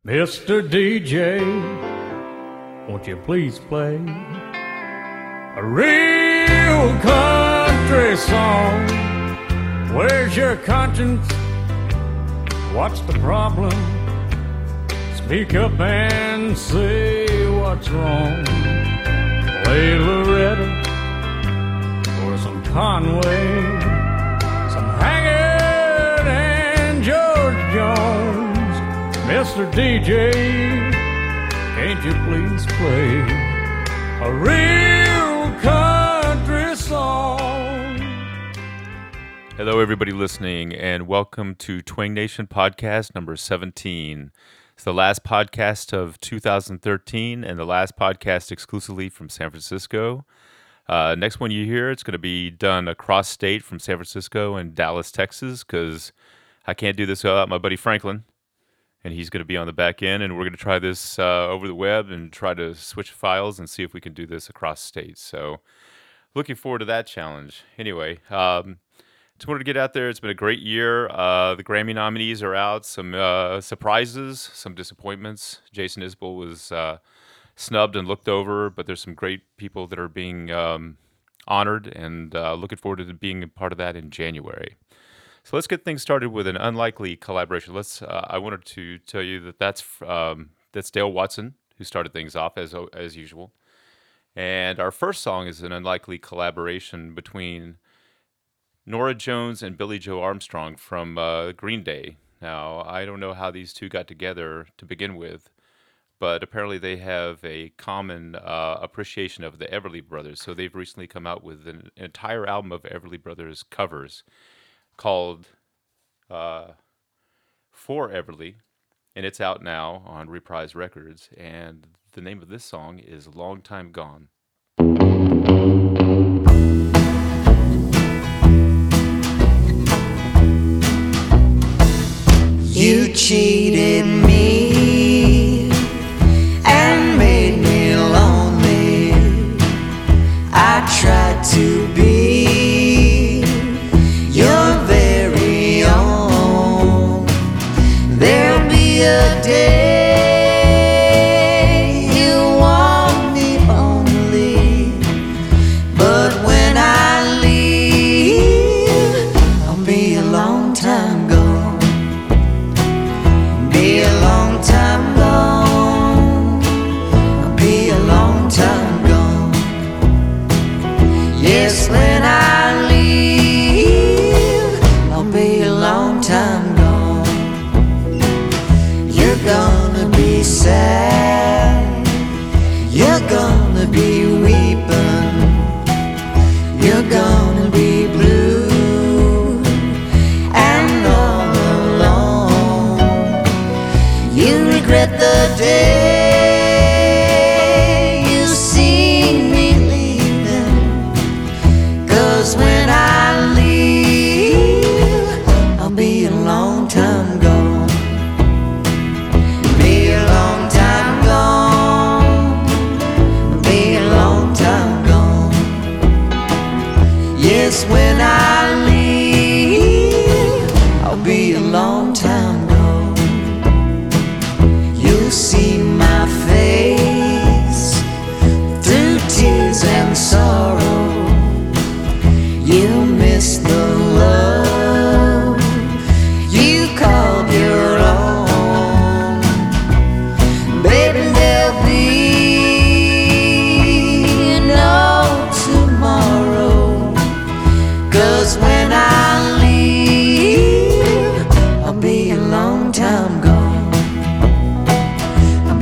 Mr. DJ, won't you please play a real country song? Where's your conscience? What's the problem? Speak up and say what's wrong. Play Loretta or some Conway, some Haggard and George Jones. Mr. DJ, can't you please play a real country song? Hello, everybody listening, and welcome to Twang Nation Podcast number 17. It's the last podcast of 2013 and the last podcast exclusively from San Francisco. Next one you hear, it's going to be done across state from San Francisco and Dallas, Texas, because I can't do this without my buddy Franklin. And he's going to be on the back end, and we're going to try this over the web and try to switch files and see if we can do this across states. So looking forward to that challenge. Anyway, just wanted to get out there. It's been a great year. The Grammy nominees are out. Some surprises, some disappointments. Jason Isbell was snubbed and looked over, but there's some great people that are being honored, and looking forward to being a part of that in January. So let's get things started with an unlikely collaboration. I wanted to tell you that's Dale Watson who started things off as usual, and our first song is an unlikely collaboration between Norah Jones and Billie Joe Armstrong from Green Day. Now, I don't know how these two got together to begin with, but apparently they have a common appreciation of the Everly Brothers. So they've recently come out with an entire album of Everly Brothers covers called For Everly, and it's out now on Reprise Records, and the name of this song is Long Time Gone. You cheated me and made me lonely. I tried to be your very own. There'll be a day you want me only, but when I leave, I'll be a long time gone. Be a long time gone. I'll be a long time gone. Yes, when I leave, I'll be a long time gone. You're gonna be sad. You're gonna be weeping. You're gonna be blue and all alone. You regret the day you see me leaving, 'cause when I leave, I'll be a long time gone. Be a long time gone. Be a long time gone. Yes, when I leave, I'll be a long time gone. You'll see my face through tears and sorrow. You'll miss the love you called your own. Baby, there'll be no tomorrow, 'cause when I leave, I'll be a long time gone. I'll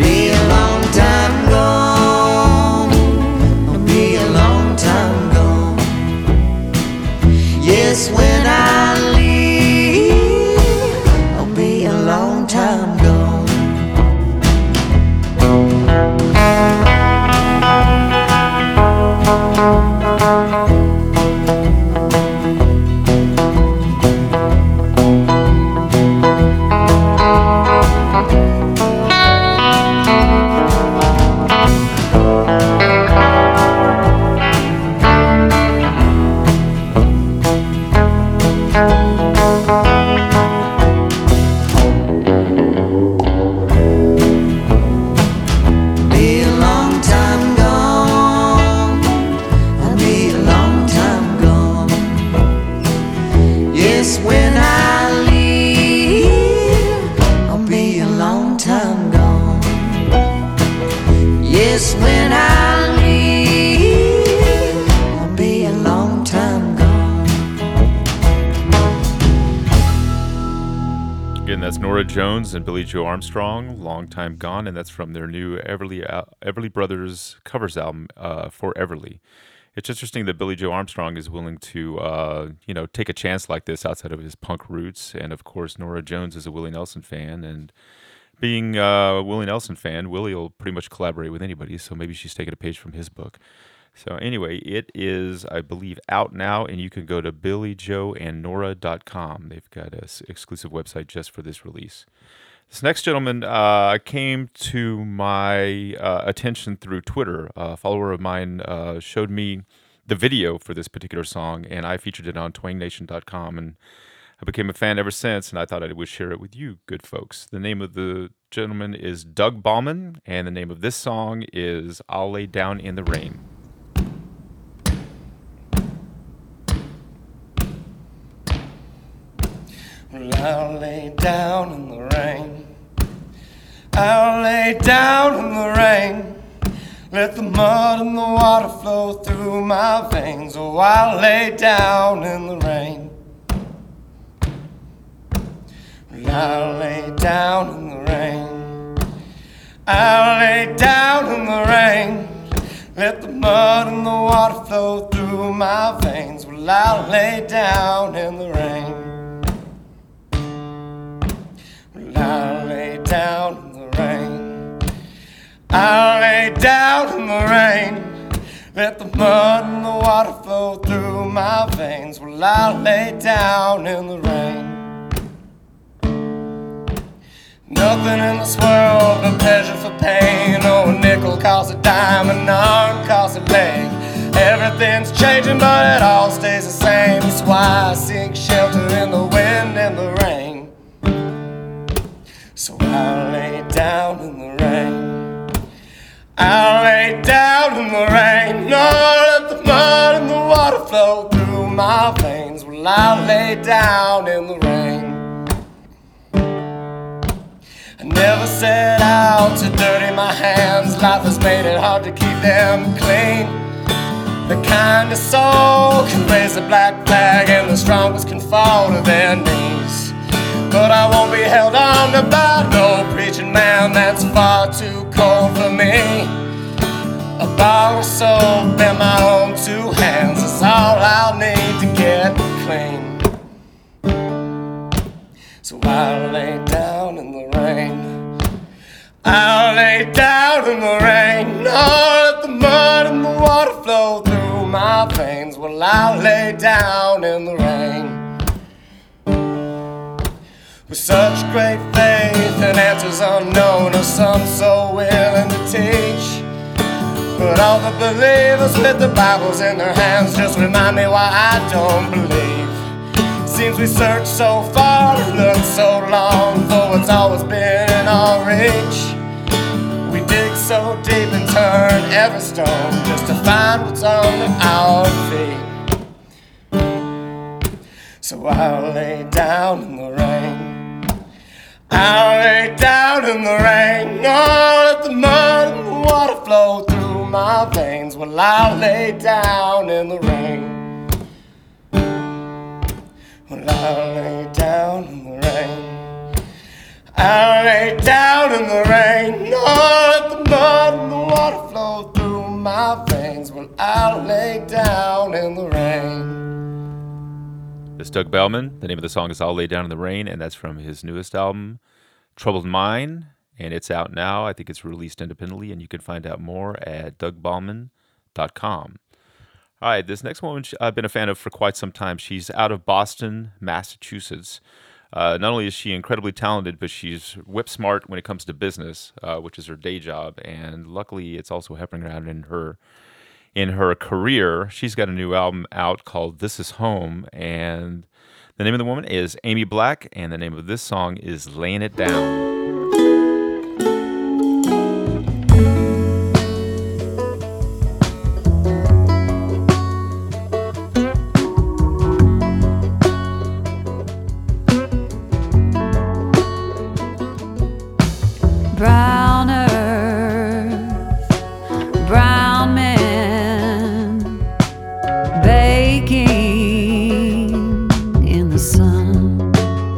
be a long time gone. Yes, when I leave, I'll be a long time gone. Again, that's Nora Jones and Billie Joe Armstrong, Long Time Gone, and that's from their new Everly Brothers covers album, For Everly. It's interesting that Billie Joe Armstrong is willing to, take a chance like this outside of his punk roots. And of course, Nora Jones is a Willie Nelson fan. And being a Willie Nelson fan, Willie will pretty much collaborate with anybody. So maybe she's taking a page from his book. So anyway, it is, I believe, out now. And you can go to BillieJoeandNora.com. They've got an exclusive website just for this release. This next gentleman came to my attention through Twitter. A follower of mine showed me the video for this particular song, and I featured it on TwangNation.com, and I became a fan ever since, and I thought I would share it with you good folks. The name of the gentleman is Doug Ballman, and the name of this song is I'll Lay Down in the Rain. Well, I'll lay down in the rain. I'll lay down in the rain. Let the mud and the water flow through my veins. Oh, I'll lay down in the rain. Well, I'll lay down in the rain. I'll lay down in the rain. Let the mud and the water flow through my veins. Well, I'll lay down in the rain. I'll lay down in the rain. I'll lay down in the rain. Let the mud and the water flow through my veins. Well, I'll lay down in the rain. Nothing in this world but pleasure for pain. Oh, a nickel costs a dime, an arm costs a leg. Everything's changing, but it all stays the same. That's why I seek shelter in the wind and the rain. So I'll lay down in the rain. I'll lay down in the rain. Oh, let the mud and the water flow through my veins. Well, I'll lay down in the rain. I never set out to dirty my hands. Life has made it hard to keep them clean. The kind of soul can raise the black flag, and the strongest can fall to their knees. But I won't be held on to by no preaching man. That's far too cold for me. A bar of soap in my own two hands is all I'll need to get clean. So I'll lay down in the rain. I'll lay down in the rain. Oh, let the mud and the water flow through my veins. Well, I'll lay down in the rain. With such great faith and answers unknown, or some so willing to teach. But all the believers with the Bibles in their hands just remind me why I don't believe. Seems we search so far and look so long for what's always been in our reach. We dig so deep and turn every stone just to find what's under our feet. So I'll lay down in the rain. I'll lay down in the rain. Oh, let the mud and the water flow through my veins. Well, I'll lay down in the rain. Well, I'll lay down in the rain. I'll lay down in the rain. Oh, let the mud and the water flow through my veins. Well, I'll lay down in the rain. This is Doug Ballman. The name of the song is I'll Lay Down in the Rain, and that's from his newest album, Troubled Mind, and it's out now. I think it's released independently, and you can find out more at DougBallman.com. All right, this next woman I've been a fan of for quite some time. She's out of Boston, Massachusetts. Not only is she incredibly talented, but she's whip smart when it comes to business, which is her day job, and luckily it's also helping her out in her career. She's got a new album out called This Is Home, and the name of the woman is Amy Black, and the name of this song is Laying It Down. Brown earth, brown men baking in the sun,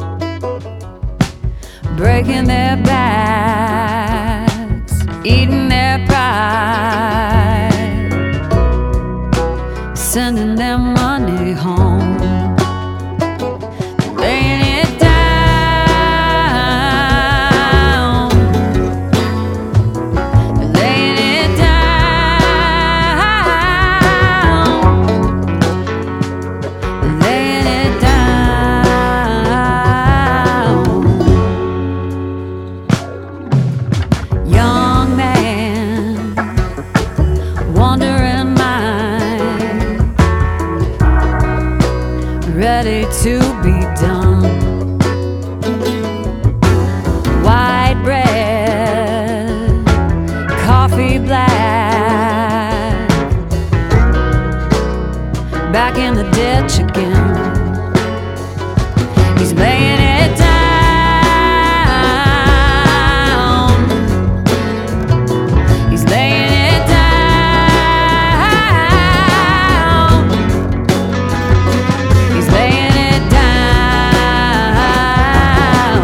breaking their backs, eating their pride, sending their money home, laying it down, laying it down, laying it down. Young man, wandering mind, ready to be done. White bread, coffee black, back in the ditch again. He's laying it down. He's laying it down. He's laying it down.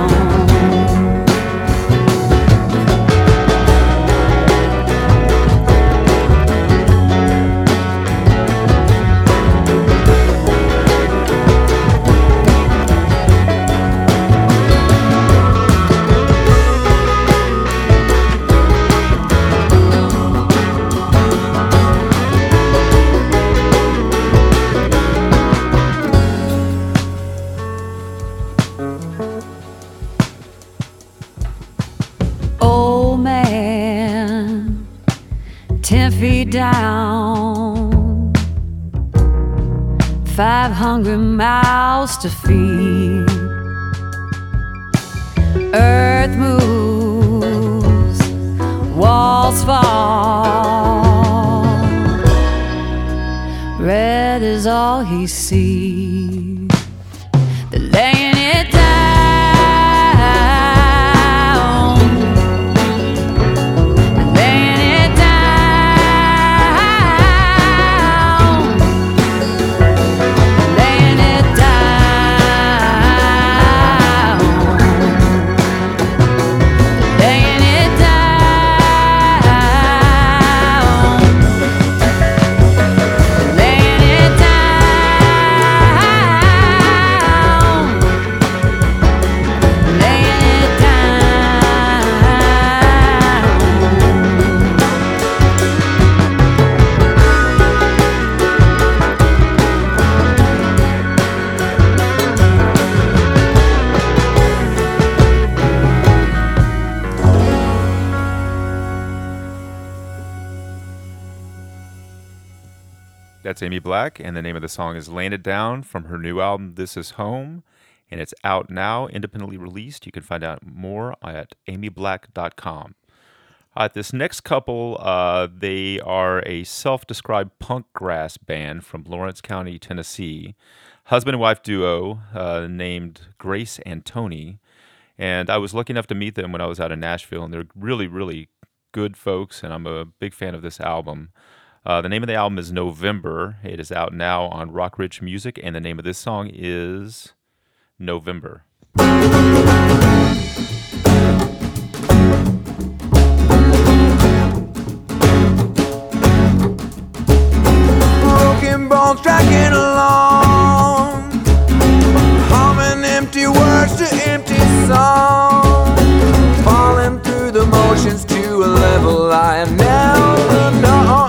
Old man, 10 feet down, 5 hungry mouths to feed. Earth moves, walls fall. Red is all he sees. They're laying it down. Laying it down. Laying it down. Laying it down. Laying it down. Laying it That's Amy Black, and the name of the song is Laying It Down from her new album, This Is Home, and it's out now, independently released. You can find out more at amyblack.com. This next couple, they are a self-described punk grass band from Lawrence County, Tennessee. Husband and wife duo named Grace and Tony. And I was lucky enough to meet them when I was out in Nashville, and they're really, really good folks, and I'm a big fan of this album. The name of the album is November. It is out now on Rock Ridge Music, and the name of this song is November. Broken bones tracking along, humming empty words to empty songs, falling through the motions to a level I have never known.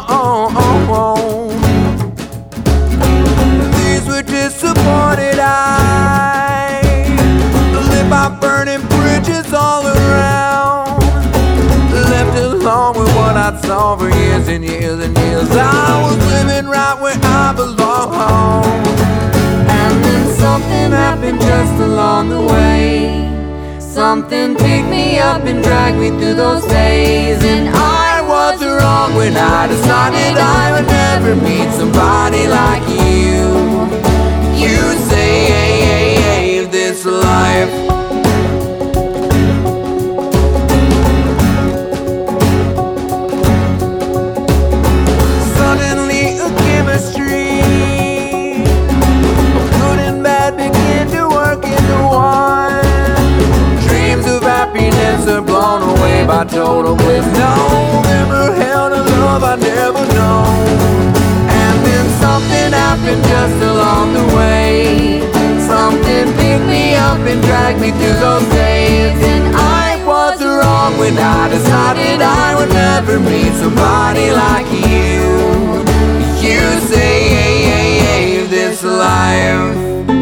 These were disappointed eyes, lit by burning bridges all around, left alone with what I saw for years and years and years. I was living right where I belong, and then something happened just along the way. Something picked me up and dragged me through those days, and I was wrong when I decided I would never meet somebody like you. You saved this life. I told him with November held a love I'd never known. And then something happened just along the way. Something picked me up and dragged me through those days. And I was wrong when I decided I would never meet somebody like you. You saved this life.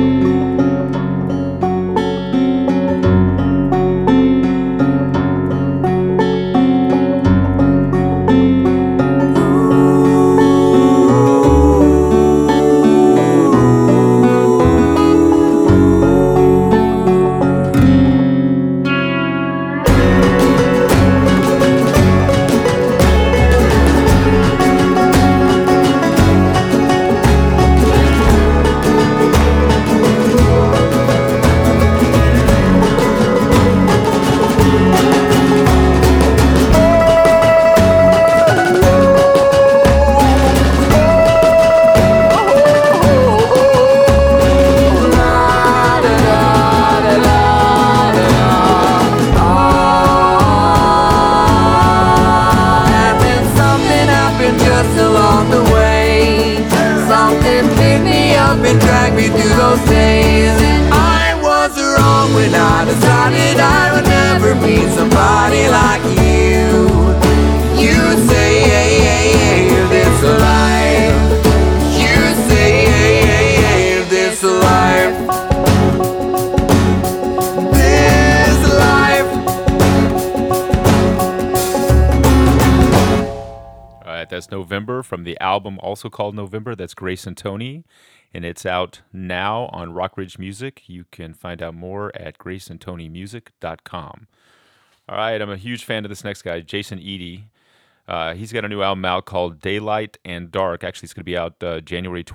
That's November from the album also called November. That's Grace and Tony, and it's out now on Rock Ridge Music. You can find out more at graceandtonymusic.com. All right, I'm a huge fan of this next guy, Jason Eady. He's got a new album out called Daylight and Dark. Actually, it's going to be out January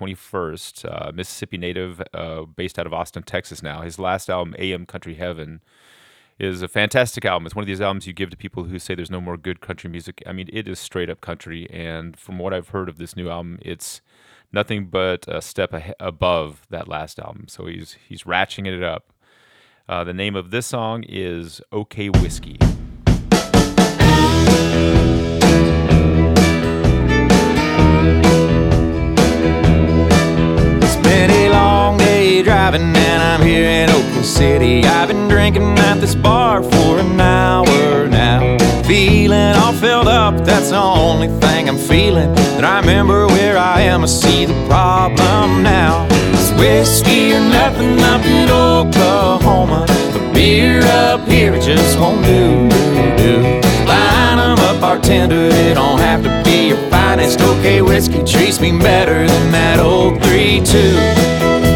21st. Mississippi native, based out of Austin, Texas now. His last album, AM Country Heaven, is a fantastic album. It's one of these albums you give to people who say there's no more good country music. I mean, it is straight up country, and from what I've heard of this new album, it's nothing but a step above that last album. So he's ratcheting it up. The name of this song is OK Whiskey. It's been a long day driving and I'm here in Oakland City. I've been drinking at this bar for an hour now. Feeling all filled up, that's the only thing I'm feeling. Then I remember where I am, I see the problem now. It's whiskey or nothing up in Oklahoma. The beer up here, it just won't do. Line 'em up, bartender, it don't have to be your finest. OK Whiskey treats me better than that old 3-2.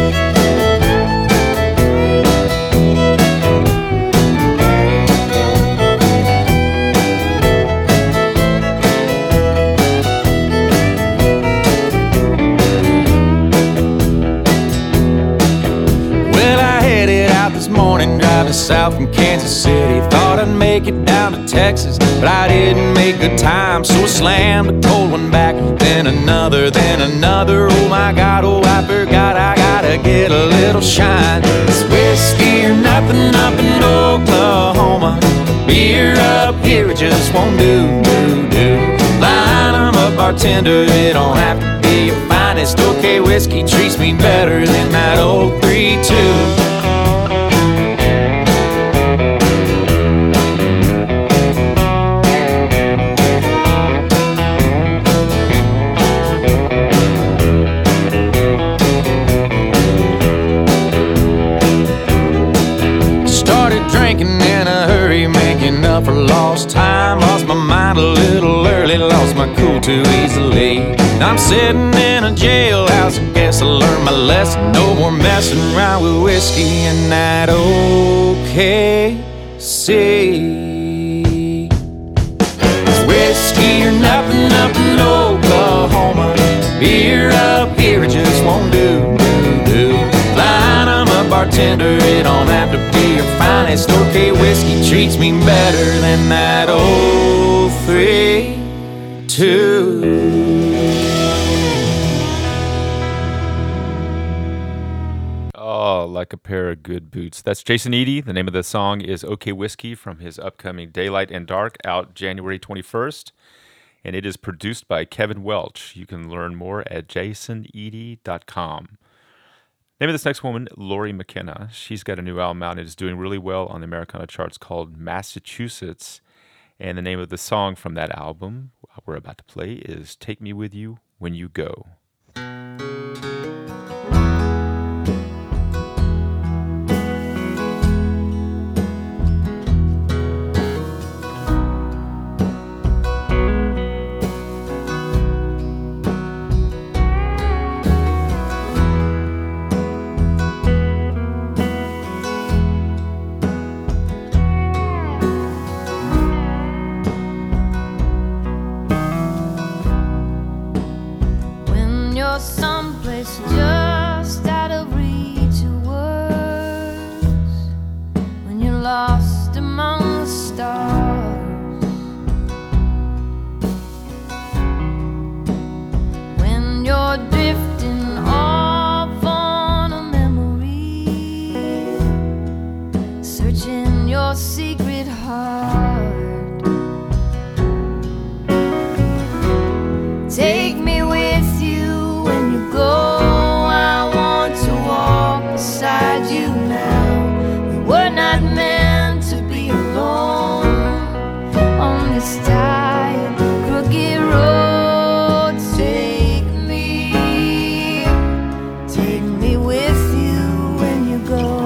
South from Kansas City, thought I'd make it down to Texas, but I didn't make good time, so I slammed a cold one back, then another, oh my God, oh I forgot I gotta get a little shine. It's whiskey or nothing up in Oklahoma. Beer up here, it just won't do. Line 'em up, bartender, it don't have to be your finest. OK Whiskey treats me better than that old 3-2. For lost time, lost my mind a little early, lost my cool too easily. Now I'm sitting in a jailhouse, I guess I learned my lesson. No more messing around with whiskey and that OK sea. It's whiskey or nothing up in Oklahoma. Beer up here, it just won't do. Line 'em up, bartender, it don't have to be your finest. OK Whiskey treats me better than that old 3-2. Oh, like a pair of good boots. That's Jason Eady. The name of the song is OK Whiskey from his upcoming Daylight and Dark, out January 21st. And it is produced by Kevin Welch. You can learn more at jasoneady.com. Name of this next woman, Lori McKenna. She's got a new album out and is doing really well on the Americana charts called Massachusetts. And the name of the song from that album we're about to play is Take Me With You When You Go. Someplace just out of reach of words, when you're lost among the stars, when you're drifting off on a memory, searching your secret heart. Take me with you when you go, I want to walk beside you now. We were not meant to be alone on this tired, crooked road. Take me with you when you go.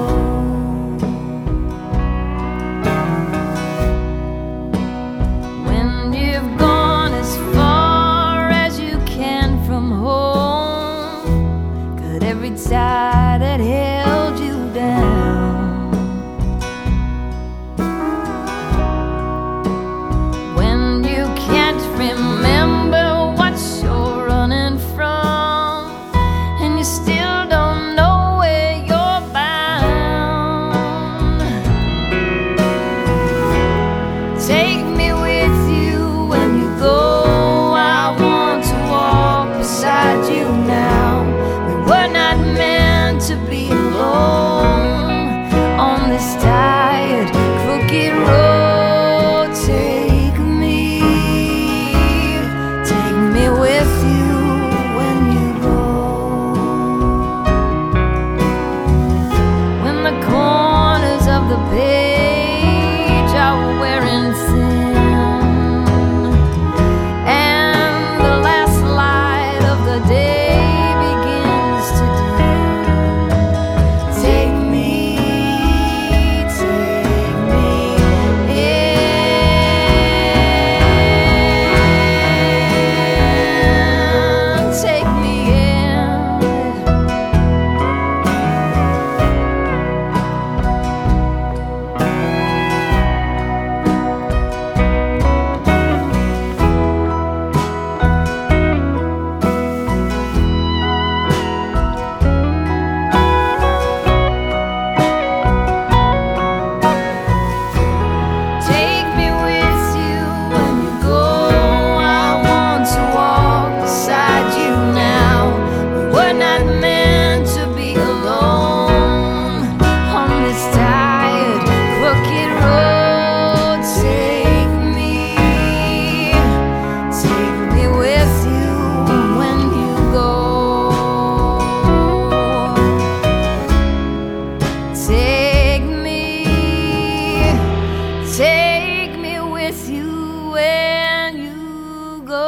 When you've gone as far as you can from home, cut every tie that held you down. When you can't remember what you're running from, and you still don't know where you're bound. Take me with you when you go, I want to walk beside you now. We were not meant to be alone on this tired, crooked road. Take me with you when you go. When the corners of the page are wearing thin, and the last light of the day begins to dim, take me in, take me in. Take me with you when you go, I want to walk beside you now. We were not meant to be alone on this tired, crooked road. Take me with you when you go. Take me with you when you go.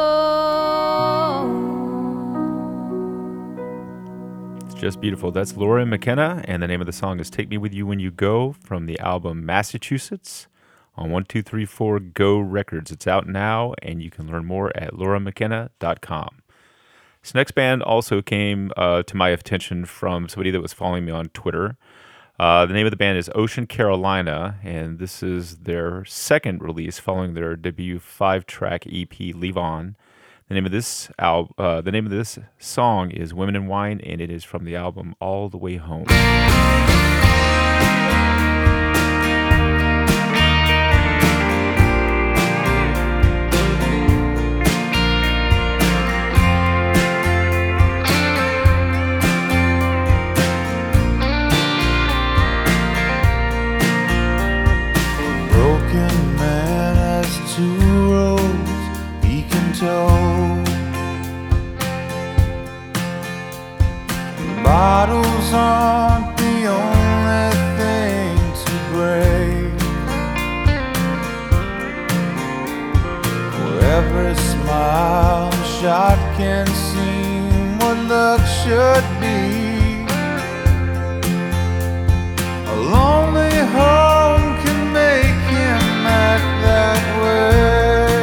It's just beautiful. That's Lori McKenna, and the name of the song is Take Me With You When You Go from the album Massachusetts on 1234 Go Records. It's out now, and you can learn more at lauramckenna.com. This next band also came to my attention from somebody that was following me on Twitter. The name of the band is Ocean Carolina, and this is their second release following their debut 5-track EP, Leave On. The name of this song is Women and Wine, and it is from the album All the Way Home. two roads he can tow. Bottles aren't the only thing to break. For every smile a shot can seem what luck should be. A lonely home can make him act that way.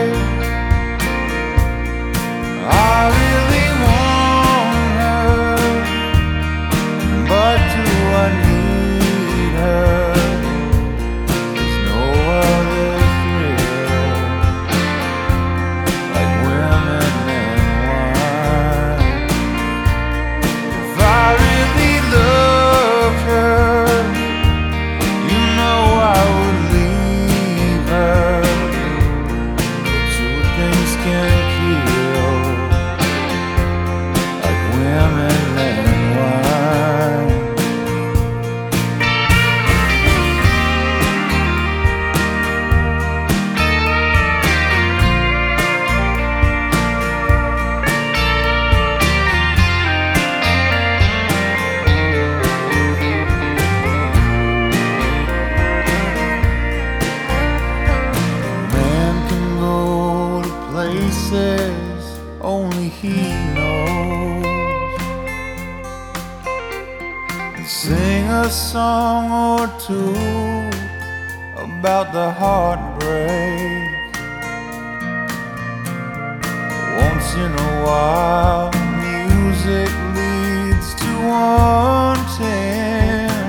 I really want her, but do I need her? There's no other thrill like women and wine. If I really loved her, you know I would leave her. But two things can kill like women and wine. Man can go to places only he knows, and sing a song or two about the heartbreak. Once in a while, music leads to wanting.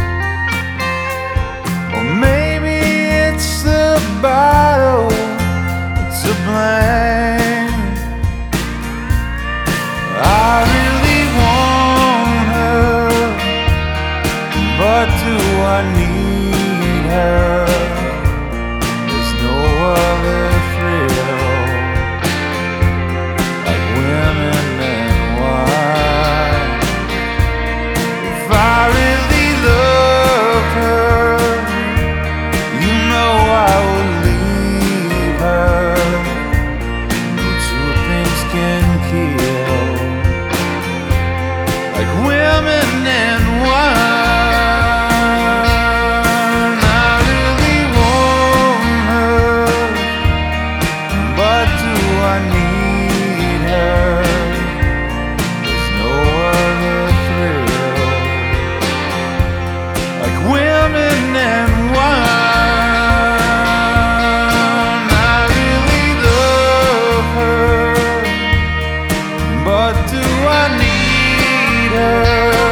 Or maybe it's the bottle to blame. I really want her, but do I need her? There's no other thrill like women and wine. If I really loved her, you know I would leave her. But two things can kill like women and wine. I really want her, but do I need her? There's no other thrill like women and wine. I really love her, but do I need her?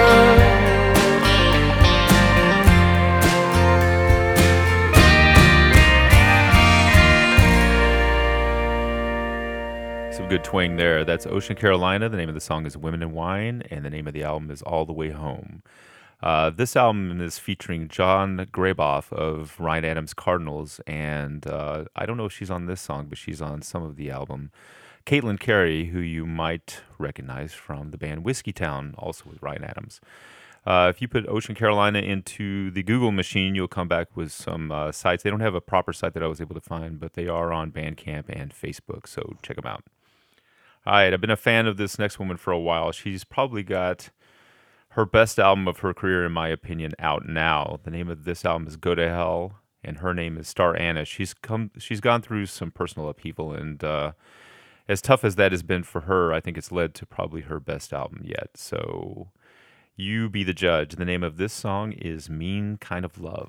Some good twang there. That's Ocean Carolina. The name of the song is Women and Wine, and the name of the album is All the Way Home. This album is featuring John Graboff of Ryan Adams Cardinals, and I don't know if she's on this song, but she's on some of the album. Caitlin Carey, who you might recognize from the band Whiskey Town, also with Ryan Adams. If you put Ocean Carolina into the Google machine, you'll come back with some sites. They don't have a proper site that I was able to find, but they are on Bandcamp and Facebook, so check them out. All right, I've been a fan of this next woman for a while. She's probably got her best album of her career, in my opinion, out now. The name of this album is Go to Hell, and her name is Star Anna. She's gone through some personal upheaval, and as tough as that has been for her, I think it's led to probably her best album yet. So you be the judge. The name of this song is Mean Kind of Love.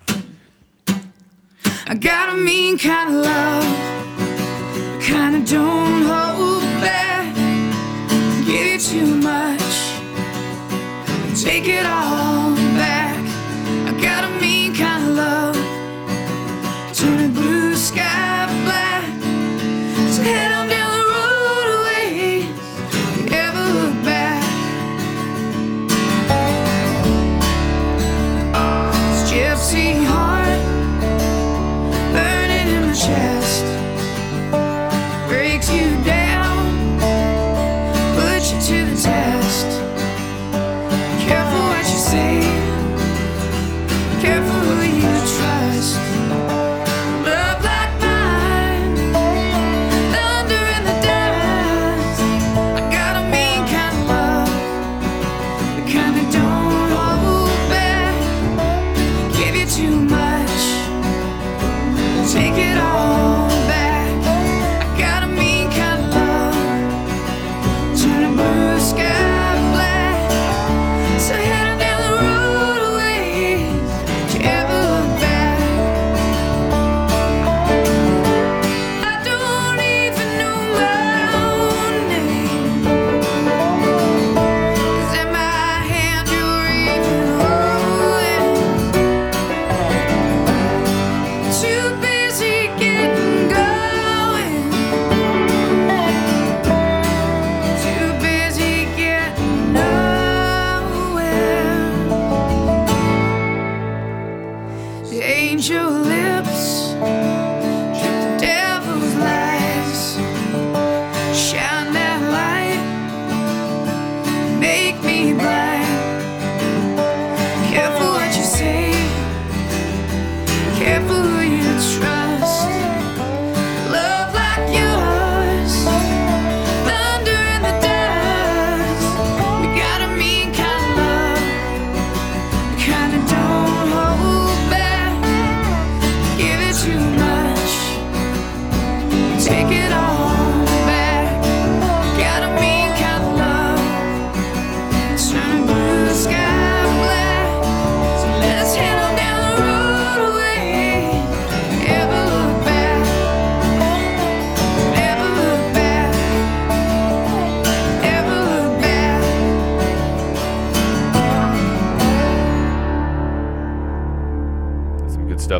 I got a mean kind of love, kind of don't hold back. Give you too much, take it all back. I got a mean kind of love, turning blue sky black. So head on down the road away, never look back. This gypsy heart burning in my chest breaks you down, puts you to the test. Careful what you say, careful who you trust. Love like mine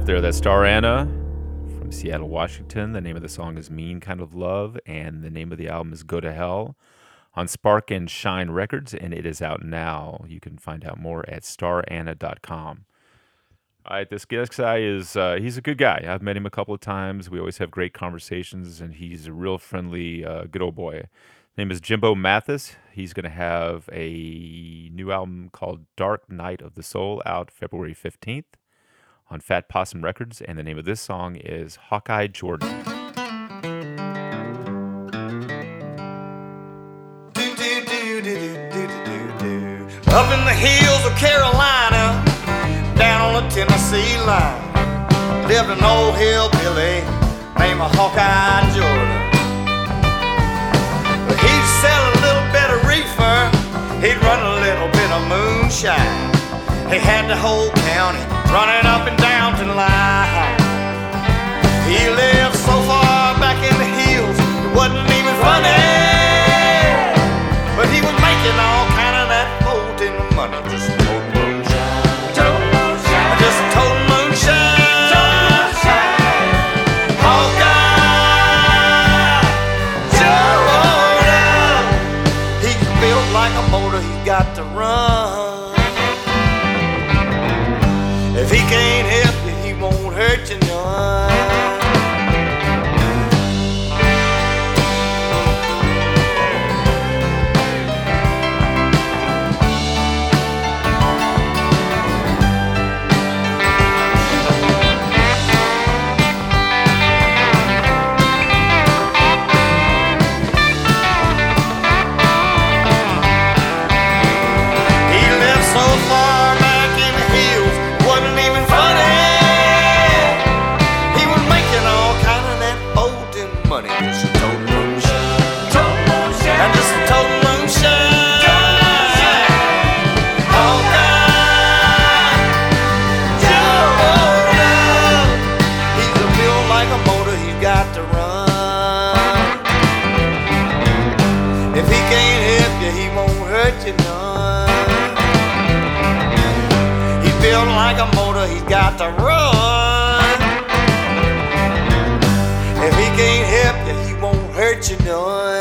there. That's Star Anna from Seattle, Washington. The name of the song is Mean Kind of Love, and the name of the album is Go to Hell on Spark and Shine Records, and it is out now. You can find out more at staranna.com. All right, this guest guy is, he's a good guy. I've met him a couple of times. We always have great conversations, and he's a real friendly, good old boy. His name is Jimbo Mathis. He's going to have a new album called Dark Night of the Soul out February 15th on Fat Possum Records, and the name of this song is Hawkeye Jordan. Up in the hills of Carolina, down on the Tennessee line, lived an old hillbilly named Hawkeye Jordan. He'd sell a little bit of reefer, he'd run a little bit of moonshine. He had the whole county running up and down to line. He lived so far back in the hills, it wasn't even funny. But he was making all kind of that folding money, just toting moonshine, just toting moonshine. Hawkeye Jordan, he's built like a motor, he got to run. If he can't help you, he won't hurt you none. Like a motor, he's got to run. If he can't help you, he won't hurt you none.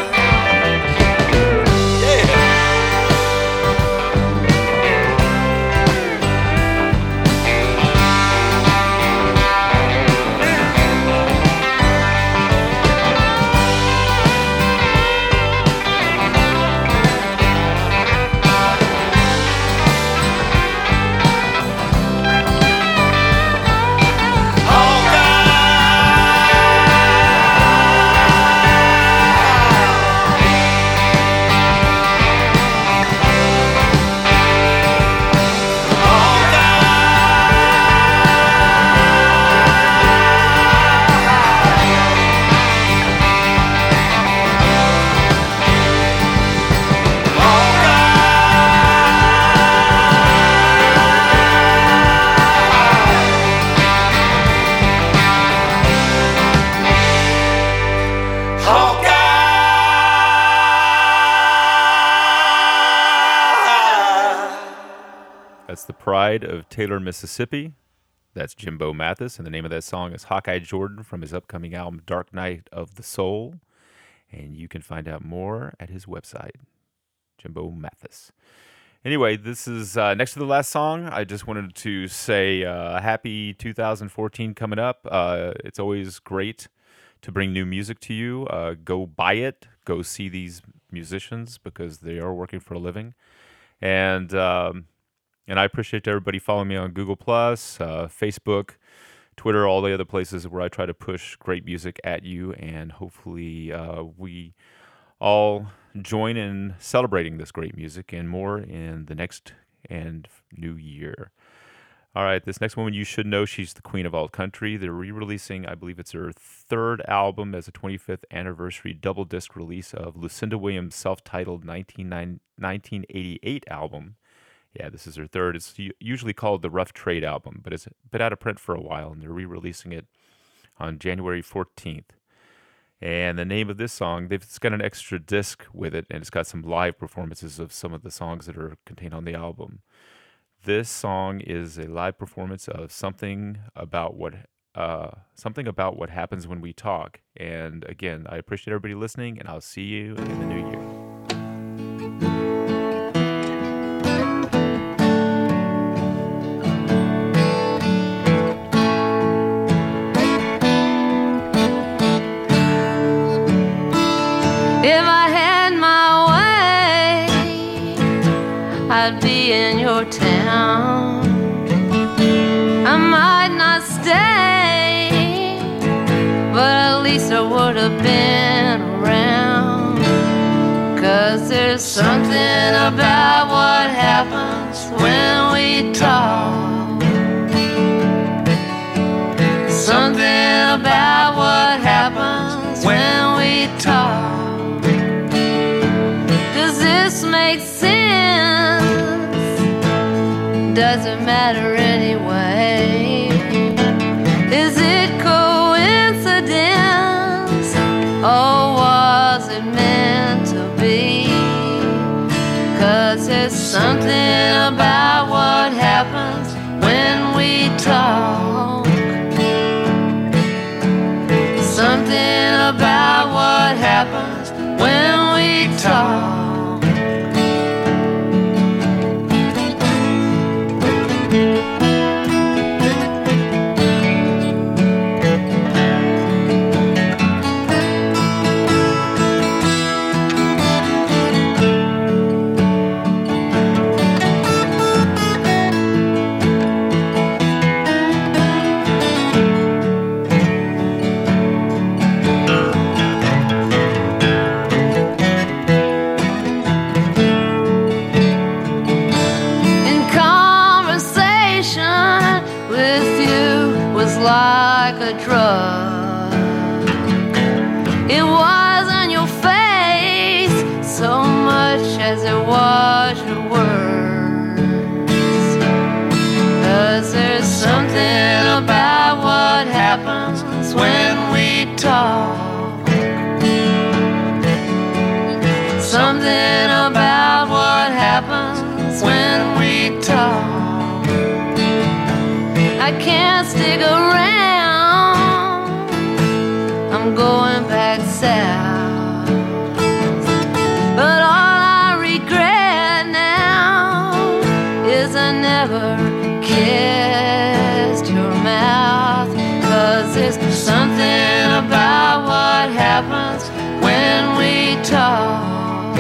That's the pride of Taylor, Mississippi. That's Jimbo Mathis, and the name of that song is Hawkeye Jordan from his upcoming album Dark Night of the Soul. And you can find out more at his website, Jimbo Mathis. Anyway, this is next to the last song. I just wanted to say happy 2014 coming up. It's always great to bring new music to you. Go buy it. Go see these musicians because they are working for a living. And I appreciate everybody following me on Google+, Facebook, Twitter, all the other places where I try to push great music at you. And hopefully we all join in celebrating this great music and more in the next and new year. All right, this next woman you should know, she's the queen of alt country. They're re-releasing, I believe it's her third album as a 25th anniversary double disc release of Lucinda Williams' self-titled 1988 album. Yeah, this is her third. It's usually called the Rough Trade album, but it's been out of print for a while, and they're re-releasing it on January 14th. And the name of this song, it's got an extra disc with it, and it's got some live performances of some of the songs that are contained on the album. This song is a live performance of something about what happens when we talk. And again, I appreciate everybody listening, and I'll see you in the new year. If I had my way, I'd be in your town. I might not stay, but at least I would have been around. 'Cause there's something about what happens when we talk. Something about what happens when we talk. Does this make sense? Does it matter anyway? Is it coincidence? Or was it meant to be? 'Cause there's something about what happens when we talk. Something about what happens when we talk. Like a drug, it wasn't your face so much as it was your words. 'Cause there's something about what happens when we talk. Something about what happens when we talk. I can't stick around, I'm going back south. But all I regret now is I never kissed your mouth. 'Cause there's something about what happens when we talk.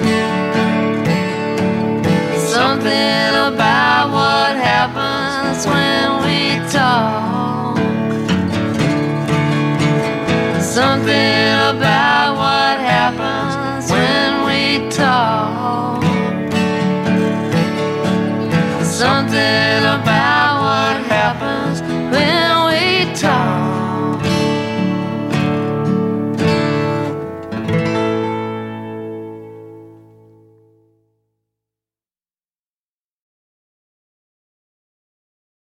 Something about what happens when we talk. Something